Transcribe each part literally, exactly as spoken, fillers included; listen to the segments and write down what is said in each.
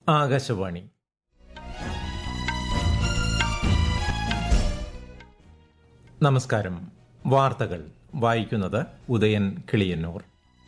ആകാശവാണി. നമസ്കാരം. വാർത്തകൾ വായിക്കുന്നത് ഉദയൻ കിളിയന്നൂർ.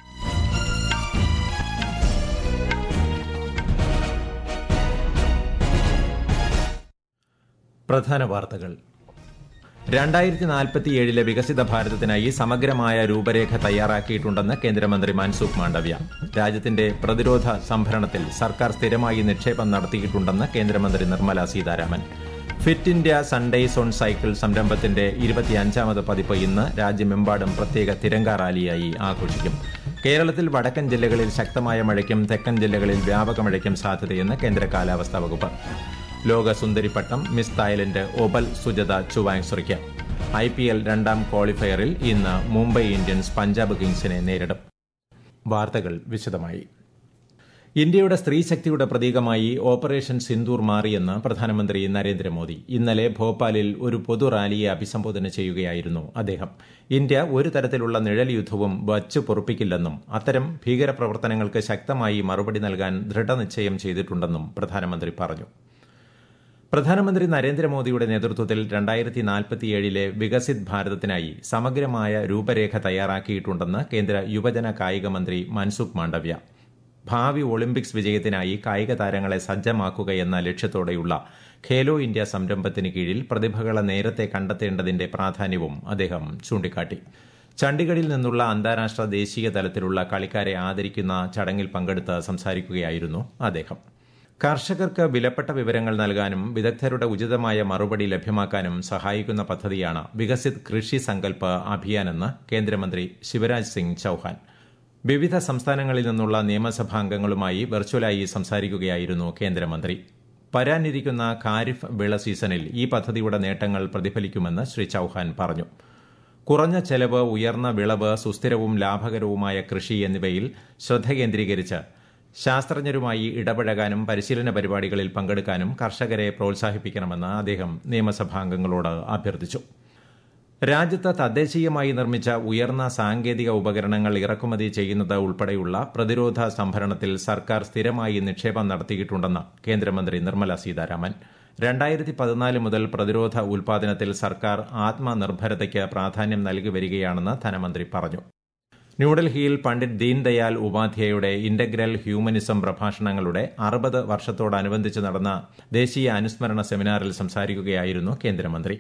പ്രധാന വാർത്തകൾ. രണ്ടായിരത്തി നാൽപ്പത്തിയേഴിലെ വികസിത ഭാരതത്തിനായി സമഗ്രമായ രൂപരേഖ തയ്യാറാക്കിയിട്ടുണ്ടെന്ന് കേന്ദ്രമന്ത്രി മൻസുഖ് മാണ്ഡവ്യ. രാജ്യത്തിന്റെ പ്രതിരോധ സംഭരണത്തിൽ സർക്കാർ സ്ഥിരമായി നിക്ഷേപം നടത്തിയിട്ടുണ്ടെന്ന് കേന്ദ്രമന്ത്രി Nirmala Sitharaman. Fit India Sundays on cycle സംരംഭത്തിന്റെ ഇരുപത്തിയഞ്ചാമത് പതിപ്പ് ഇന്ന് രാജ്യമെമ്പാടും പ്രത്യേക തിരങ്ക റാലിയായി ആഘോഷിക്കും. കേരളത്തിൽ വടക്കൻ ജില്ലകളിൽ ശക്തമായ മഴയ്ക്കും തെക്കൻ ജില്ലകളിൽ വ്യാപക മഴയ്ക്കും സാധ്യതയെന്ന് കേന്ദ്ര കാലാവസ്ഥാ വകുപ്പ്. ലോക സുന്ദരിപ്പട്ടം മിസ് തായ്ലൻഡ് ഒബൽ സുജത ചുവാങ്സുറിക്ക്. ഐ പി എൽ രണ്ടാം ക്വാളിഫയറിൽ ഇന്ന് മുംബൈ ഇന്ത്യൻസ് പഞ്ചാബ് കിങ്സിനെ നേരിടും. വാർത്തകൾ വിശദമായി. ഇന്ത്യയുടെ സ്ത്രീശക്തിയുടെ പ്രതീകമായി ഓപ്പറേഷൻ സിന്ദൂർ മാറിയെന്ന് പ്രധാനമന്ത്രി നരേന്ദ്രമോദി. ഇന്നലെ ഭോപ്പാലിൽ ഒരു പൊതുറാലിയെ അഭിസംബോധന ചെയ്യുകയായിരുന്നു അദ്ദേഹം. ഇന്ത്യ ഒരു തരത്തിലുള്ള നിഴൽ യുദ്ധവും വച്ചു പൊറുപ്പിക്കില്ലെന്നും അത്തരം ഭീകരപ്രവർത്തനങ്ങൾക്ക് ശക്തമായി മറുപടി നൽകാൻ ദൃഢനിശ്ചയം ചെയ്തിട്ടുണ്ടെന്നും പ്രധാനമന്ത്രി പറഞ്ഞു. പ്രധാനമന്ത്രി നരേന്ദ്രമോദിയുടെ നേതൃത്വത്തിൽ രണ്ടായിരത്തി നാൽപ്പത്തിയേഴിലെ വികസിത് ഭാരതത്തിനായി സമഗ്രമായ രൂപരേഖ തയ്യാറാക്കിയിട്ടുണ്ടെന്ന് കേന്ദ്ര യുവജന കായിക മന്ത്രി മൻസുഖ് മാണ്ഡവ്യ. ഭാവി ഒളിമ്പിക്സ് വിജയത്തിനായി കായിക താരങ്ങളെ സജ്ജമാക്കുകയെന്ന ലക്ഷ്യത്തോടെയുള്ള ഖേലോ ഇന്ത്യ സംരംഭത്തിന് കീഴിൽ പ്രതിഭകളെ നേരത്തെ കണ്ടെത്തേണ്ടതിന്റെ പ്രാധാന്യവും അദ്ദേഹം ചൂണ്ടിക്കാട്ടി. ചണ്ഡിഗഡിൽ നിന്നുള്ള അന്താരാഷ്ട്ര ദേശീയ തലത്തിലുള്ള കളിക്കാരെ ആദരിക്കുന്ന ചടങ്ങിൽ പങ്കെടുത്ത് സംസാരിക്കുകയായിരുന്നു അദ്ദേഹം. കർഷകർക്ക് വിലപ്പെട്ട വിവരങ്ങൾ നൽകാനും വിദഗ്ധരുടെ ഉചിതമായ മറുപടി ലഭ്യമാക്കാനും സഹായിക്കുന്ന പദ്ധതിയാണ് വികസിത് കൃഷി സങ്കൽപ് അഭിയാനെന്ന് കേന്ദ്രമന്ത്രി ശിവരാജ് സിംഗ് ചൌഹാൻ. വിവിധ സംസ്ഥാനങ്ങളിൽ നിന്നുള്ള നിയമസഭാംഗങ്ങളുമായി വെർച്വലായി സംസാരിക്കുകയായിരുന്നു കേന്ദ്രമന്ത്രി. വരാനിരിക്കുന്ന ഖാരിഫ് വിള സീസണിൽ ഈ പദ്ധതിയുടെ നേട്ടങ്ങൾ പ്രതിഫലിക്കുമെന്ന് ശ്രീ ചൌഹാൻ പറഞ്ഞു. കുറഞ്ഞ ചെലവ്, ഉയർന്ന വിളവ്, സുസ്ഥിരവും ലാഭകരവുമായ കൃഷി എന്നിവയിൽ ശ്രദ്ധ കേന്ദ്രീകരിച്ച് ശാസ്ത്രജ്ഞരുമായി ഇടപഴകാനും പരിശീലന പരിപാടികളിൽ പങ്കെടുക്കാനും കർഷകരെ പ്രോത്സാഹിപ്പിക്കണമെന്ന് അദ്ദേഹം നിയമസഭാംഗങ്ങളോട് അഭ്യർത്ഥിച്ചു. രാജ്യത്ത് തദ്ദേശീയമായി നിർമ്മിച്ച ഉയർന്ന സാങ്കേതിക ഉപകരണങ്ങൾ ഇറക്കുമതി ചെയ്യുന്നത് ഉൾപ്പെടെയുള്ള പ്രതിരോധ സംഭരണത്തിൽ സർക്കാർ സ്ഥിരമായി നിക്ഷേപം നടത്തിയിട്ടുണ്ടെന്ന് കേന്ദ്രമന്ത്രി നിർമ്മല സീതാരാമൻ. രണ്ടായിരത്തി പതിനാല് മുതൽ പ്രതിരോധ ഉൽപാദനത്തിൽ സർക്കാർ ആത്മനിർഭരതയ്ക്ക് പ്രാധാന്യം നൽകി വരികയാണെന്ന് ധനമന്ത്രി പറഞ്ഞു. ന്യൂഡൽഹിയിൽ പണ്ഡിറ്റ് ദീൻദയാൽ ഉപാധ്യായയുടെ ഇന്റഗ്രൽ ഹ്യൂമനിസം പ്രഭാഷണങ്ങളുടെ അറുപത് വർഷത്തോടനുബന്ധിച്ച് നടന്ന ദേശീയ അനുസ്മരണ സെമിനാറിൽ സംസാരിക്കുകയായിരുന്നു കേന്ദ്രമന്ത്രി.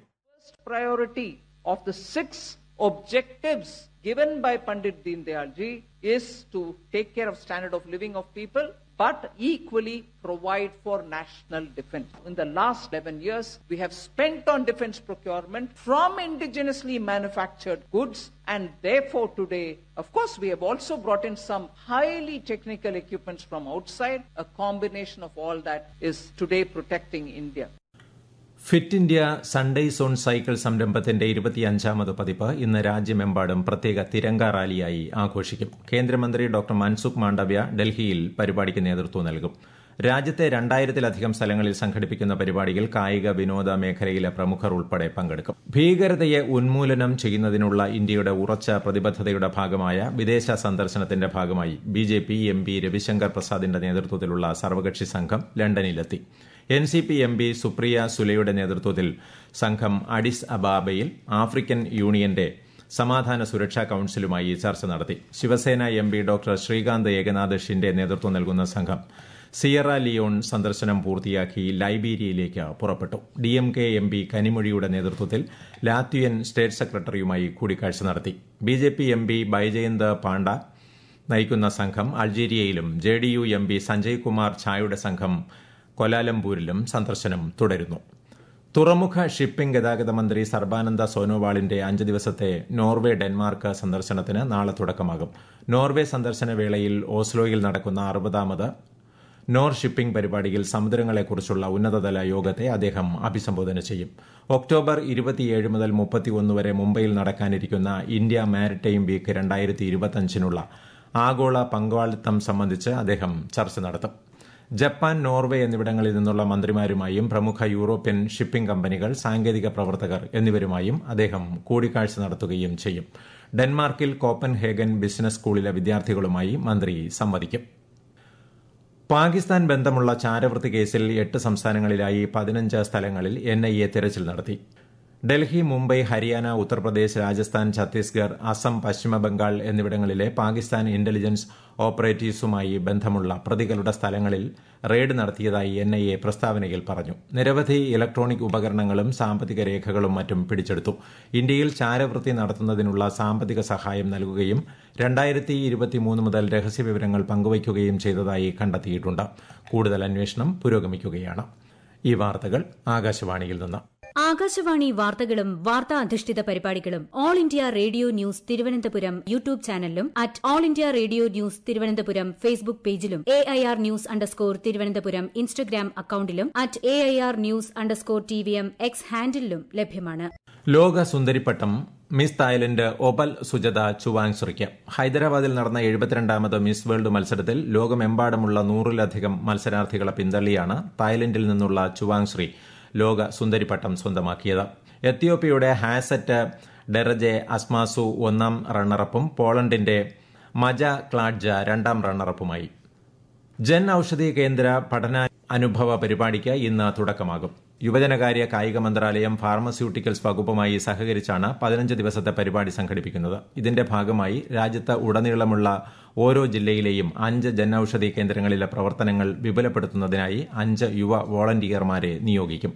Of the six objectives given by Pandit Deen Dayal ji is to take care of standard of living of people, but equally provide for national defense. In the last eleven years, we have spent on defense procurement from indigenously manufactured goods, and therefore today, of course, we have also brought in some highly technical equipments from outside. A combination of all that is today protecting India. Fit India Sundays on cycle സംരംഭത്തിന്റെ ഇരുപത്തിയഞ്ചാമത് പതിപ്പ് ഇന്ന് രാജ്യമെമ്പാടും പ്രത്യേക തിരങ്ക റാലിയായി ആഘോഷിക്കും. കേന്ദ്രമന്ത്രി doctor Mansukh Mandaviya ഡൽഹിയിൽ പരിപാടിക്ക് നേതൃത്വം നൽകും. രാജ്യത്തെ രണ്ടായിരത്തിലധികം സ്ഥലങ്ങളിൽ സംഘടിപ്പിക്കുന്ന പരിപാടിയിൽ കായിക വിനോദ മേഖലയിലെ പ്രമുഖർ ഉൾപ്പെടെ പങ്കെടുക്കും. ഭീകരതയെ ഉന്മൂലനം ചെയ്യുന്നതിനുള്ള ഇന്ത്യയുടെ ഉറച്ച പ്രതിബദ്ധതയുടെ ഭാഗമായ വിദേശ സന്ദർശനത്തിന്റെ ഭാഗമായി B J P M P Ravishankar പ്രസാദിന്റെ നേതൃത്വത്തിലുള്ള സർവകക്ഷി സംഘം ലണ്ടനിലെത്തി. N C P M P Supriya സുലെയുടെ നേതൃത്വത്തിൽ സംഘം അഡിസ് അബാബയിൽ ആഫ്രിക്കൻ യൂണിയന്റെ സമാധാന സുരക്ഷാ കൌൺസിലുമായി ചർച്ച നടത്തി. Shiv Sena M P doctor Shrikant Eknath Shinde നേതൃത്വം നൽകുന്ന സംഘം സിയറ ലിയോൺ സന്ദർശനം പൂർത്തിയാക്കി ലൈബീരിയയിലേക്ക് പുറപ്പെട്ടു. D M K M P കനിമൊഴിയുടെ നേതൃത്വത്തിൽ ലാത്വിയൻ സ്റ്റേറ്റ് സെക്രട്ടറിയുമായി കൂടിക്കാഴ്ച നടത്തി. B J P M P Baijayant Panda നയിക്കുന്ന സംഘം അൾജീരിയയിലും J D U M P Sanjay Kumar ഝായുടെ സംഘം കൊലാലംപൂരിലും സന്ദർശനം തുടരുന്നു. തുറമുഖ ഷിപ്പിംഗ് ഗതാഗത മന്ത്രി സർബാനന്ദ സോനോവാളിന്റെ അഞ്ച് ദിവസത്തെ നോർവേ ഡെൻമാർക്ക് സന്ദർശനത്തിന് നാളെ തുടക്കമാകും. നോർവേ സന്ദർശന വേളയിൽ ഓസ്ലോയിൽ നടക്കുന്ന അറുപതാമത് നോർ ഷിപ്പിംഗ് പരിപാടിയിൽ സമുദ്രങ്ങളെക്കുറിച്ചുള്ള ഉന്നതതല യോഗത്തെ അദ്ദേഹം അഭിസംബോധന ചെയ്യും. ഒക്ടോബർ ഇരുപത്തിയേഴ് മുതൽ മുപ്പത്തിയൊന്ന് വരെ മുംബൈയിൽ നടക്കാനിരിക്കുന്ന ഇന്ത്യ മാരിടൈം വീക്ക് രണ്ടായിരത്തി ഇരുപത്തിയഞ്ചിനുള്ള ആഗോള പങ്കാളിത്തം സംബന്ധിച്ച് അദ്ദേഹം ചർച്ച നടത്തും. ജപ്പാൻ, നോർവേ എന്നിവിടങ്ങളിൽ നിന്നുള്ള മന്ത്രിമാരുമായും പ്രമുഖ യൂറോപ്യൻ ഷിപ്പിംഗ് കമ്പനികൾ, സാങ്കേതിക പ്രവർത്തകർ എന്നിവരുമായും അദ്ദേഹം കൂടിക്കാഴ്ച നടത്തുകയും ചെയ്യും. ഡെൻമാർക്കിൽ കോപ്പൻഹേഗൻ ബിസിനസ് സ്കൂളിലെ വിദ്യാർത്ഥികളുമായി മന്ത്രി സംവദിക്കും. പാകിസ്ഥാൻ ബന്ധമുള്ള ചാരവൃത്തി കേസിൽ എട്ട് സംസ്ഥാനങ്ങളിലായി പതിനഞ്ച് സ്ഥലങ്ങളിൽ എൻ ഐ എ തെരച്ചിൽ നടത്തി. ഡൽഹി, മുംബൈ, ഹരിയാന, ഉത്തർപ്രദേശ്, രാജസ്ഥാൻ, ഛത്തീസ്ഗഡ്, അസം, പശ്ചിമബംഗാൾ എന്നിവിടങ്ങളിലെ പാകിസ്ഥാൻ ഇന്റലിജൻസ് ഓപ്പറേറ്റീവ്സുമായി ബന്ധമുള്ള പ്രതികളുടെ സ്ഥലങ്ങളിൽ റെയ്ഡ് നടത്തിയതായി എൻ ഐ എ പ്രസ്താവനയിൽ പറഞ്ഞു. നിരവധി ഇലക്ട്രോണിക് ഉപകരണങ്ങളും സാമ്പത്തിക രേഖകളും മറ്റും പിടിച്ചെടുത്തു. ഇന്ത്യയിൽ ചാരവൃത്തി നടത്തുന്നതിനുള്ള സാമ്പത്തിക സഹായം നൽകുകയും രണ്ടായിരത്തി ഇരുപത്തിമൂന്ന് മുതൽ രഹസ്യവിവരങ്ങൾ പങ്കുവയ്ക്കുകയും ചെയ്തതായി കണ്ടെത്തിയിട്ടുണ്ട്. കൂടുതൽ അന്വേഷണം പുരോഗമിക്കുകയാണ്. ഈ വാർത്തകൾ ആകാശവാണിയിൽ നിന്ന്. ആകാശവാണി വാർത്തകളും വാർത്താ അധിഷ്ഠിത പരിപാടികളും All India Radio news Thiruvananthapuram YouTube ചാനലിലും at All India Radio news Thiruvananthapuram Facebook പേജിലും A I R news underscore Thiruvananthapuram Instagram അക്കൌണ്ടിലും at A I R news underscore T V M X ഹാൻഡിലും ലഭ്യമാണ്. ലോക സുന്ദരിപ്പട്ടം മിസ് തായ്ലന്റ് ഒപൽ സുജത ചുവാങ്സുറിക്ക് ഹൈദരാബാദിൽ നടന്ന എഴുപത്തിരണ്ടാമത് miss world മത്സരത്തിൽ ലോകമെമ്പാടുമുള്ള നൂറിലധികം മത്സരാർത്ഥികളെ പിന്തള്ളിയാണ് തായ്ലന്റിൽ നിന്നുള്ള ചുവാങ്സുറി ലോക സുന്ദരിപ്പട്ടം സ്വന്തമാക്കിയത്. എത്യോപ്യയുടെ ഹാസറ്റ് ഡെറജെ അസ്മാസു ഒന്നാം റണ്ണറപ്പും പോളണ്ടിന്റെ മജ ക്ലാഡ്ജ രണ്ടാം റണ്ണറപ്പുമായി. ജൻ ഔഷധി കേന്ദ്ര പഠന അനുഭവ പരിപാടിക്ക് ഇന്ന് തുടക്കമാകും. യുവജനകാര്യ കായിക മന്ത്രാലയം ഫാർമസ്യൂട്ടിക്കൽസ് വകുപ്പുമായി സഹകരിച്ചാണ് പതിനഞ്ച് ദിവസത്തെ പരിപാടി സംഘടിപ്പിക്കുന്നത്. ഇതിന്റെ ഭാഗമായി രാജ്യത്ത് ഉടനീളമുള്ള ഓരോ ജില്ലയിലെയും അഞ്ച് ജൻ ഔഷധി കേന്ദ്രങ്ങളിലെ പ്രവർത്തനങ്ങൾ വിപുലപ്പെടുത്തുന്നതിനായി അഞ്ച് യുവ വോളണ്ടിയർമാരെ നിയോഗിക്കും.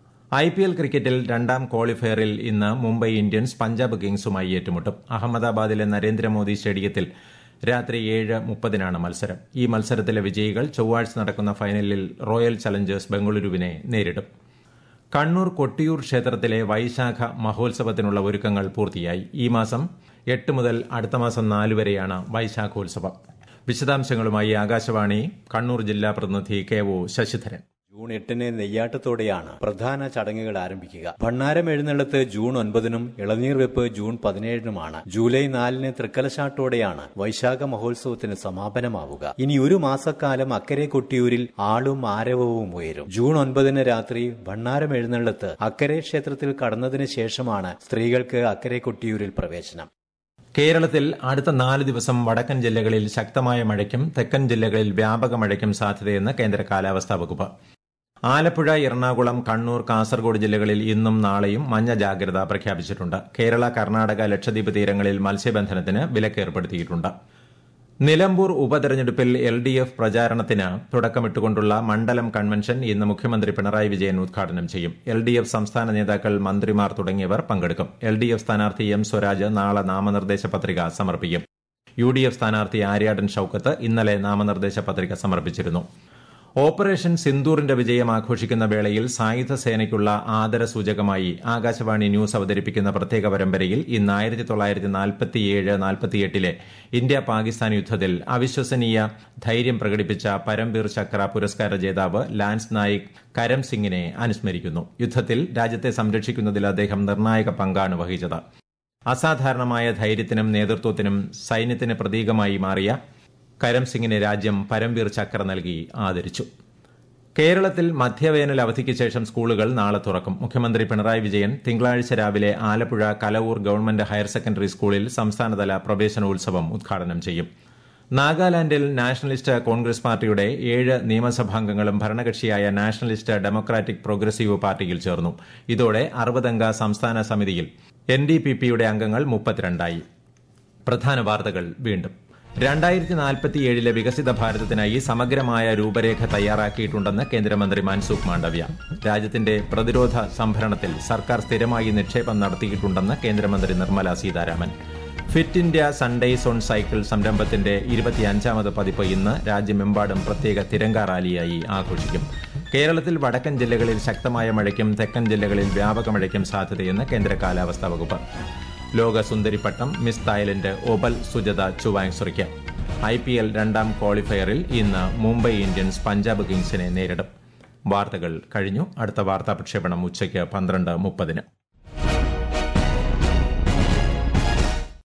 ഐ പി എൽ ക്രിക്കറ്റിൽ രണ്ടാം ക്വാളിഫയറിൽ ഇന്ന് മുംബൈ ഇന്ത്യൻസ് പഞ്ചാബ് കിങ്സുമായി ഏറ്റുമുട്ടും. അഹമ്മദാബാദിലെ നരേന്ദ്രമോദി സ്റ്റേഡിയത്തിൽ രാത്രി ഏഴ് മുപ്പതിനാണ് മത്സരം. ഈ മത്സരത്തിലെ വിജയികൾ ചൊവ്വാഴ്ച നടക്കുന്ന ഫൈനലിൽ റോയൽ ചലഞ്ചേഴ്സ് ബംഗളൂരുവിനെ നേരിടും. കണ്ണൂർ കൊട്ടിയൂർ ക്ഷേത്രത്തിലെ വൈശാഖ മഹോത്സവത്തിനുള്ള ഒരുക്കങ്ങൾ പൂർത്തിയായി. ഈ മാസം എട്ട് മുതൽ അടുത്ത മാസം നാല് വരെയാണ് വൈശാഖോത്സവം. വിശദാംശങ്ങളുമായി ആകാശവാണി കണ്ണൂർ ജില്ലാ പ്രതിനിധി കെ ഒ ശശിധരൻ. ജൂൺ എട്ടിന് നെയ്യാട്ടത്തോടെയാണ് പ്രധാന ചടങ്ങുകൾ ആരംഭിക്കുക. ഭണ്ണാരം എഴുന്നള്ളത്ത് ജൂൺ ഒൻപതിനും ഇളനീർ വെപ്പ് ജൂൺ പതിനേഴിനുമാണ്. ജൂലൈ നാലിന് തൃക്കലശാട്ടോടെയാണ് വൈശാഖ മഹോത്സവത്തിന് സമാപനമാവുക. ഇനി ഒരു മാസക്കാലം അക്കരെ കൊട്ടിയൂരിൽ ആളും ആരവവും ഉയരും. ജൂൺ ഒൻപതിന് രാത്രി ഭണ്ണാരം എഴുന്നള്ളത്ത് അക്കരെ ക്ഷേത്രത്തിൽ കടന്നതിന് ശേഷമാണ് സ്ത്രീകൾക്ക് അക്കരെ കൊട്ടിയൂരിൽ പ്രവേശനം. കേരളത്തിൽ അടുത്ത നാല് ദിവസം വടക്കൻ ജില്ലകളിൽ ശക്തമായ മഴയ്ക്കും തെക്കൻ ജില്ലകളിൽ വ്യാപക മഴയ്ക്കും സാധ്യതയെന്ന് കേന്ദ്ര കാലാവസ്ഥാ വകുപ്പ്. ആലപ്പുഴ, എറണാകുളം, കണ്ണൂർ, കാസർഗോഡ് ജില്ലകളിൽ ഇന്നും നാളെയും മഞ്ഞ ജാഗ്രത പ്രഖ്യാപിച്ചിട്ടുണ്ട്. കേരള, കർണാടക, ലക്ഷദ്വീപ് തീരങ്ങളിൽ മത്സ്യബന്ധനത്തിന് വിലക്കേർപ്പെടുത്തിയിട്ടുണ്ട്. നിലമ്പൂർ ഉപതെരഞ്ഞെടുപ്പിൽ എൽ ഡി എഫ് പ്രചാരണത്തിന് തുടക്കമിട്ടുകൊണ്ടുള്ള മണ്ഡലം കൺവെൻഷൻ ഇന്ന് മുഖ്യമന്ത്രി പിണറായി വിജയൻ ഉദ്ഘാടനം ചെയ്യും. എൽ ഡി എഫ് സംസ്ഥാന നേതാക്കൾ, മന്ത്രിമാർ തുടങ്ങിയവർ പങ്കെടുക്കും. എൽ ഡി എഫ് സ്ഥാനാർത്ഥി എം സ്വരാജ് നാളെ നാമനിർദ്ദേശ പത്രിക സമർപ്പിക്കും. യു ഡി എഫ് സ്ഥാനാർത്ഥി ആര്യാടൻ ഷൌക്കത്ത് ഇന്നലെ നാമനിർദ്ദേശ പത്രിക സമർപ്പിച്ചിരുന്നു. ഓപ്പറേഷൻ സിന്ദൂറിന്റെ വിജയം ആഘോഷിക്കുന്ന വേളയിൽ സായുധ സേനയ്ക്കുള്ള ആദരസൂചകമായി ആകാശവാണി ന്യൂസ് അവതരിപ്പിക്കുന്ന പ്രത്യേക പരമ്പരയിൽ ഇന്ന് ആയിരത്തി തൊള്ളായിരത്തി നാൽപ്പത്തിയേഴ് നാൽപ്പത്തിയെട്ടിലെ ഇന്ത്യ പാകിസ്ഥാൻ യുദ്ധത്തിൽ അവിശ്വസനീയ ധൈര്യം പ്രകടിപ്പിച്ച പരംവീർ ചക്ര പുരസ്കാര ജേതാവ് ലാൻസ് നായിക് കരം സിംഗിനെ അനുസ്മരിക്കുന്നു. യുദ്ധത്തിൽ രാജ്യത്തെ സംരക്ഷിക്കുന്നതിൽ അദ്ദേഹം നിർണായക പങ്കാണ് വഹിച്ചത്. അസാധാരണമായ ധൈര്യത്തിനും നേതൃത്വത്തിനും സൈന്യത്തിന് പ്രതീകമായി മാറിയ കരം സിംഗിന് രാജ്യം പരംവീർ ചക്ര നൽകി ആദരിച്ചു. കേരളത്തിൽ മധ്യവേനൽ അവധിക്ക് ശേഷം സ്കൂളുകൾ നാളെ തുറക്കും. മുഖ്യമന്ത്രി പിണറായി വിജയൻ തിങ്കളാഴ്ച രാവിലെ Alappuzha Kalavoor government higher secondary സ്കൂളിൽ സംസ്ഥാനതല പ്രവേശനോത്സവം ഉദ്ഘാടനം ചെയ്യും. നാഗാലാൻഡിൽ നാഷണലിസ്റ്റ് കോൺഗ്രസ് പാർട്ടിയുടെ ഏഴ് നിയമസഭാംഗങ്ങളും ഭരണകക്ഷിയായ നാഷണലിസ്റ്റ് ഡെമോക്രാറ്റിക് പ്രോഗ്രസീവ് പാർട്ടിയിൽ ചേർന്നു. ഇതോടെ അറുപതംഗ സംസ്ഥാന സമിതിയിൽ എൻ ഡി പി പിയുടെ അംഗങ്ങൾ മുപ്പത്തിരണ്ടായി. പ്രധാന വാർത്തകൾ വീണ്ടും. രണ്ടായിരത്തി നാൽപ്പത്തിയേഴിലെ വികസിത ഭാരതത്തിനായി സമഗ്രമായ രൂപരേഖ തയ്യാറാക്കിയിട്ടുണ്ടെന്ന് കേന്ദ്രമന്ത്രി മൻസുഖ് മാണ്ഡവ്യ. രാജ്യത്തിന്റെ പ്രതിരോധ സംഭരണത്തിൽ സർക്കാർ സ്ഥിരമായി നിക്ഷേപം നടത്തിയിട്ടുണ്ടെന്ന് കേന്ദ്രമന്ത്രി Nirmala Sitharaman. Fit India Sundays on cycle സംരംഭത്തിന്റെ ഇരുപത്തിയഞ്ചാമത് പതിപ്പ് ഇന്ന് രാജ്യമെമ്പാടും പ്രത്യേക തിരങ്ക റാലിയായി ആഘോഷിക്കും. കേരളത്തിൽ വടക്കൻ ജില്ലകളിൽ ശക്തമായ മഴയ്ക്കും തെക്കൻ ജില്ലകളിൽ വ്യാപക മഴയ്ക്കും സാധ്യതയെന്ന് കേന്ദ്ര കാലാവസ്ഥാ വകുപ്പ്. ലോക സുന്ദരിപ്പട്ടം മിസ് തായ്ലന്റ് ഒപൽ സുജത ചുവാങ്സുറിക്ക്. ഐ പി എൽ രണ്ടാം ക്വാളിഫയറിൽ ഇന്ന് മുംബൈ ഇന്ത്യൻസ് പഞ്ചാബ് കിങ്സിനെ നേരിടും. വാർത്തകൾ കഴിഞ്ഞു. അടുത്ത വാർത്താ പ്രക്ഷേപണം ഉച്ചയ്ക്ക് പന്ത്രണ്ട് മുപ്പതിന്.